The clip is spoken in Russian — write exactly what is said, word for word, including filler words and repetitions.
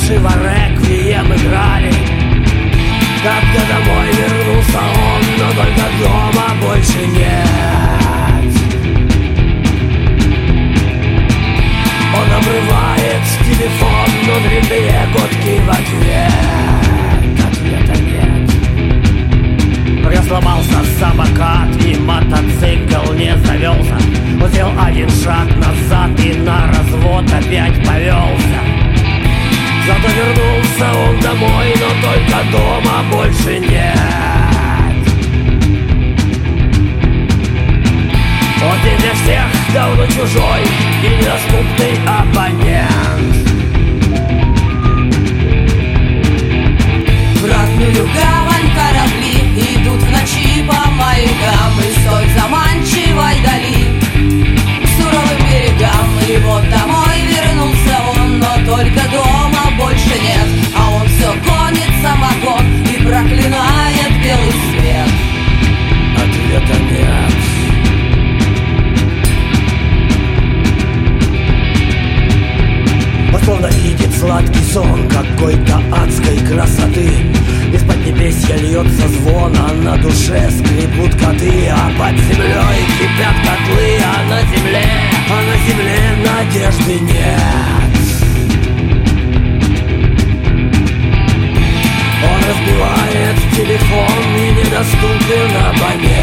фальшиво реквием играли. Когда домой вернулся он, но только дома больше нет. Он обрывает телефон, но длинные гудки в ответ. Ответа нет. Сломался самокат и мотоцикл не завелся. Он сделал один шаг назад и на развод опять повелся. Зато вернулся он домой, но только дома больше нет. Он не для всех давно чужой и недоступный абонент. В родную гавань корабли идут в ночи по маякам из той заманчивой дали к суровым берегам. И вот домой вернулся он, но только дома больше нет. А он все гонит самогон и проклинает белый свет. Ответа нет. Он словно видит сладкий сон какой-то адской красоты. Из-под небесья льется звон, а на душе скребут коты. А под землей кипят котлы, а на земле, а на земле надежды нет. Он разбивает телефон и недоступен абонент.